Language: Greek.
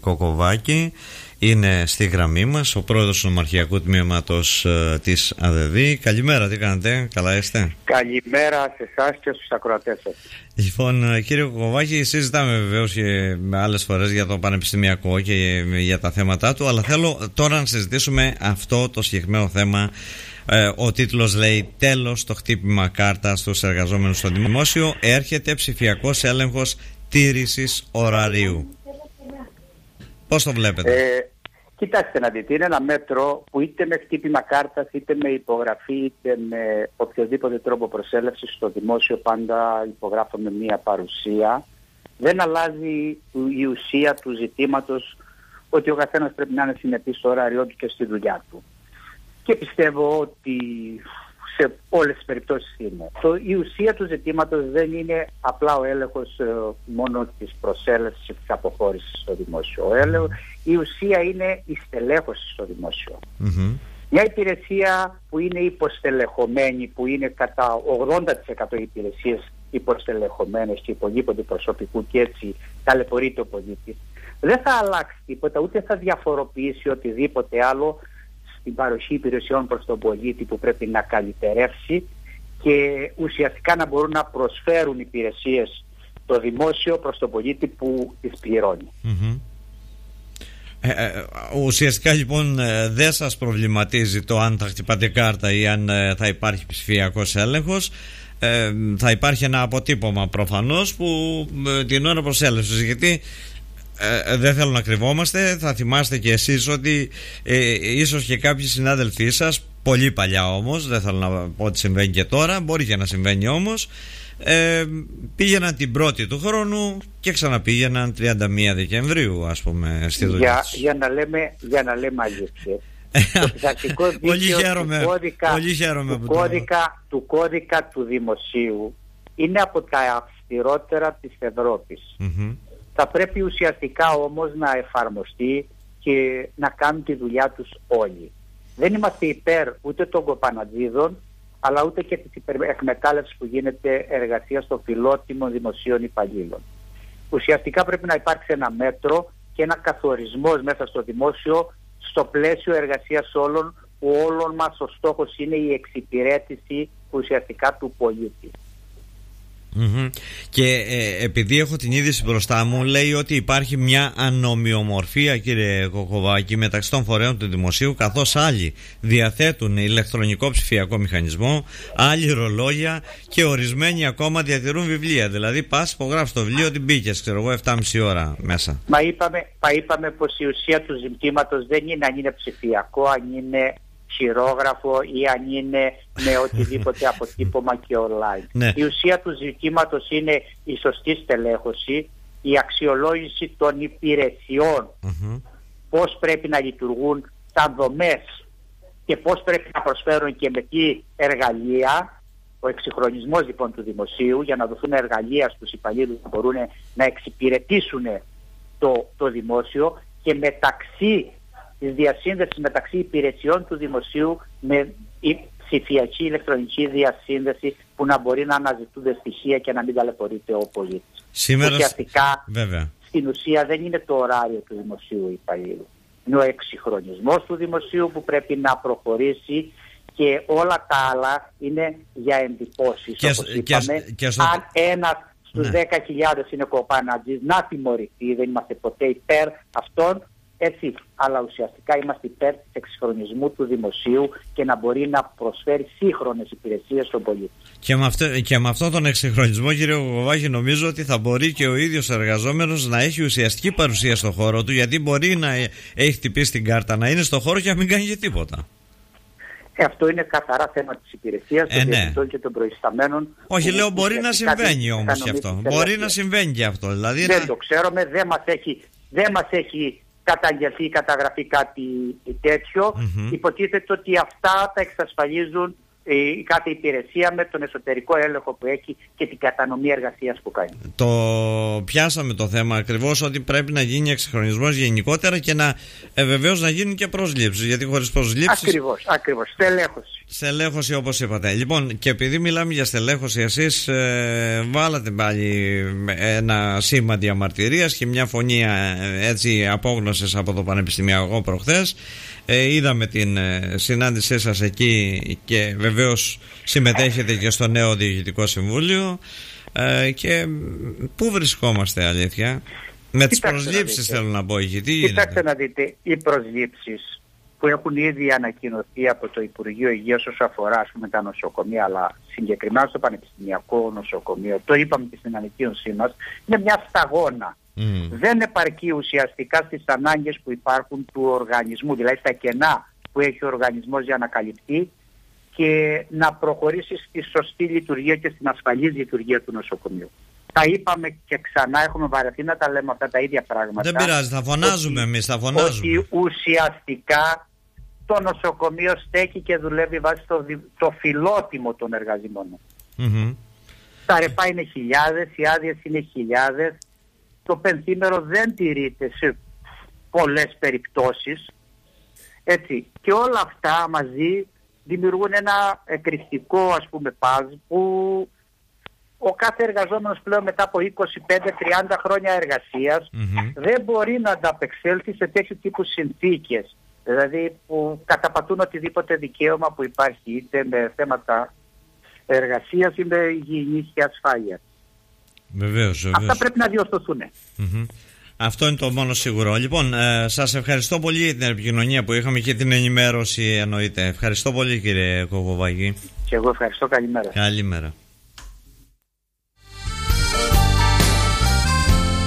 Κοκοβάκη είναι στη γραμμή μας, ο πρόεδρος του Νομαρχιακού Τμήματος της ΑΔΔ. Καλημέρα, τι κάνετε, καλά είστε? Καλημέρα σε εσάς και στους ακροατές σας. Λοιπόν, κύριε Κοκοβάκη, συζητάμε βεβαίως και με άλλες φορές για το πανεπιστημιακό και για τα θέματα του, αλλά θέλω τώρα να συζητήσουμε αυτό το συγκεκριμένο θέμα. Ο τίτλος λέει «Τέλος το χτύπημα κάρτα στους εργαζόμενους στο δημόσιο, έρχεται ψηφιακός έλεγχος τήρησης ωραρίου». Πώς το βλέπετε? Κοιτάξτε να δείτε, είναι ένα μέτρο που είτε με χτύπημα κάρτας, είτε με υπογραφή, είτε με οποιοδήποτε τρόπο προσέλευσης στο δημόσιο, πάντα υπογράφουμε μία παρουσία. Δεν αλλάζει η ουσία του ζητήματος ότι ο καθένας πρέπει να είναι συνεπής στο ωράριό του και στη δουλειά του. Και πιστεύω ότι σε όλες τις περιπτώσεις είναι. Η ουσία του ζητήματος δεν είναι απλά ο έλεγχος μόνο της προσέλευσης και της αποχώρησης στο δημόσιο. Η ουσία είναι η στελέχωση στο δημόσιο. Μια υπηρεσία που είναι υποστελεχωμένη, που είναι κατά 80% οι υπηρεσίες υποστελεχωμένες και υπολείπονται προσωπικού και έτσι ταλαιπωρείται ο πολίτης, δεν θα αλλάξει τίποτα, ούτε θα διαφοροποιήσει οτιδήποτε άλλο στην παροχή υπηρεσιών προς τον πολίτη που πρέπει να καλυτερεύσει και ουσιαστικά να μπορούν να προσφέρουν υπηρεσίες το δημόσιο προς τον πολίτη που τις πληρώνει. Ουσιαστικά λοιπόν δεν σας προβληματίζει το αν θα χτυπάτε κάρτα ή αν θα υπάρχει ψηφιακός έλεγχος. Θα υπάρχει ένα αποτύπωμα προφανώς που την ώρα προσέλευσης, γιατί δεν θέλω να κρυβόμαστε, θα θυμάστε και εσείς ότι ίσως και κάποιοι συνάδελφοί σας, πολύ παλιά όμως, δεν θέλω να πω ότι συμβαίνει και τώρα, μπορεί και να συμβαίνει όμως, πήγαιναν την 1η του χρόνου και ξαναπήγαιναν 31 Δεκεμβρίου, ας πούμε, στη δουλειά. Για να λέμε αλήθεια. Το πειθαρχικό δίκαιο του κώδικα του δημοσίου είναι από τα αυστηρότερα της Ευρώπης. Θα πρέπει ουσιαστικά όμως να εφαρμοστεί και να κάνουν τη δουλειά τους όλοι. Δεν είμαστε υπέρ ούτε των κοπανατζίδων, αλλά ούτε και της εκμετάλλευσης που γίνεται εργασία στο φιλότιμο δημοσίων υπαλλήλων. Ουσιαστικά πρέπει να υπάρξει ένα μέτρο και ένα καθορισμός μέσα στο δημόσιο, στο πλαίσιο εργασίας όλων, που όλων μας ο στόχος είναι η εξυπηρέτηση ουσιαστικά του πολίτη. Και επειδή έχω την είδηση μπροστά μου, λέει ότι υπάρχει μια ανομοιομορφία, κύριε Κοκοβάκη, μεταξύ των φορέων του δημοσίου, καθώς άλλοι διαθέτουν ηλεκτρονικό ψηφιακό μηχανισμό, άλλοι ρολόγια και ορισμένοι ακόμα διατηρούν βιβλία. Δηλαδή πας, υπογράφεις το βιβλίο ότι μπήκες, ξέρω εγώ, 7,5 ώρα μέσα. Μα είπαμε πως η ουσία του ζητήματος δεν είναι αν είναι ψηφιακό, αν είναι χειρόγραφο ή αν είναι με οτιδήποτε αποτύπωμα και online. Ναι. Η ουσία του ζητήματος είναι η σωστή στελέχωση, η αξιολόγηση των υπηρεσιών, πώς πρέπει να λειτουργούν τα δομές και πώς πρέπει να προσφέρουν και με τι εργαλεία, ο εξυγχρονισμός λοιπόν του δημοσίου, για να δοθούν εργαλεία στους υπαλλήλους να μπορούν να εξυπηρετήσουν το δημόσιο, και μεταξύ της διασύνδεσης μεταξύ υπηρεσιών του δημοσίου με η ψηφιακή ηλεκτρονική διασύνδεση, που να μπορεί να αναζητούνται στοιχεία και να μην ταλαιπωρείται ο πολίτης. Σήμερα, ουσιαστικά, βέβαια, στην ουσία δεν είναι το ωράριο του δημοσίου υπαλλήλου. Είναι ο εξυγχρονισμός του δημοσίου που πρέπει να προχωρήσει, και όλα τα άλλα είναι για εντυπώσεις. Όπως είπαμε, αν ένας στους 10.000 είναι κοπανατζής, να τιμωρηθεί, δεν είμαστε ποτέ υπέρ αυτών. Έτσι, αλλά ουσιαστικά είμαστε υπέρ της εξυγχρονισμού του δημοσίου και να μπορεί να προσφέρει σύγχρονες υπηρεσίες στον πολίτη. Και με αυτόν τον εξυγχρονισμό, κύριε Κοκοβάκη, νομίζω ότι θα μπορεί και ο ίδιος εργαζόμενος να έχει ουσιαστική παρουσία στον χώρο του, γιατί μπορεί να έχει χτυπήσει την κάρτα, να είναι στον χώρο και να μην κάνει και τίποτα. Αυτό είναι καθαρά θέμα της υπηρεσίας, των διευθυντών και των προϊσταμένων. Όχι, λέω μπορεί να συμβαίνει όμως και αυτό. Μπορεί να συμβαίνει και αυτό. Δηλαδή δεν το ξέρουμε, δεν μας έχει καταγγελθεί ή καταγραφεί κάτι τέτοιο. Υποτίθεται ότι αυτά τα εξασφαλίζουν η κάθε υπηρεσία με τον εσωτερικό έλεγχο που έχει και την κατανομή εργασίας που κάνει. Το πιάσαμε το θέμα ακριβώς, ότι πρέπει να γίνει εξυγχρονισμός γενικότερα και να βεβαίως να γίνουν και προσλήψεις, γιατί χωρίς προσλήψεις... Ακριβώς, στελέχωση. Στελέχωση, όπως είπατε. Λοιπόν, και επειδή μιλάμε για στελέχωση, εσείς βάλατε πάλι ένα σήμα διαμαρτυρίας και μια φωνή έτσι απόγνωσης από το Πανεπιστημιακό προχθές. Είδαμε την συνάντησή σας εκεί και βεβαίως συμμετέχετε και στο νέο Διοικητικό Συμβούλιο. Και πού βρισκόμαστε, αλήθεια? Με τις προσλήψεις θέλω να πω εκεί. Κοιτάξτε να δείτε, οι προσλήψεις που έχουν ήδη ανακοινωθεί από το Υπουργείο Υγείας όσο αφορά τα νοσοκομεία, αλλά συγκεκριμένα στο Πανεπιστημιακό Νοσοκομείο, το είπαμε και στην ανακοίνωσή μας, είναι μια σταγόνα. Δεν επαρκεί ουσιαστικά στις ανάγκες που υπάρχουν του οργανισμού, δηλαδή στα κενά που έχει ο οργανισμός για να καλυφθεί και να προχωρήσει στη σωστή λειτουργία και στην ασφαλής λειτουργία του νοσοκομείου. Τα είπαμε και ξανά, έχουμε βαρεθεί να τα λέμε αυτά τα ίδια πράγματα. Δεν πειράζει, θα φωνάζουμε εμείς, θα φωνάζουμε. Ότι ουσιαστικά το νοσοκομείο στέκει και δουλεύει βάσει το φιλότιμο των εργαζομένων. Τα ρεπά είναι χιλιάδες, οι άδειες είναι χιλιάδες. Το πενθήμερο δεν τηρείται σε πολλές περιπτώσεις. Έτσι. Και όλα αυτά μαζί δημιουργούν ένα εκρηκτικό παζ που ο κάθε εργαζόμενος πλέον μετά από 25-30 χρόνια εργασίας δεν μπορεί να ανταπεξέλθει σε τέτοιου τύπου συνθήκες. Δηλαδή που καταπατούν οτιδήποτε δικαίωμα που υπάρχει, είτε με θέματα εργασίας είτε με υγιεινής και ασφάλειας. Βεβαίως. Αυτά πρέπει να διορθωθούν. Αυτό είναι το μόνο σίγουρο. Λοιπόν, σας ευχαριστώ πολύ για την επικοινωνία που είχαμε και την ενημέρωση, εννοείται. Ευχαριστώ πολύ, κύριε Κοκοβάκη. Και εγώ ευχαριστώ. Καλημέρα. Καλημέρα.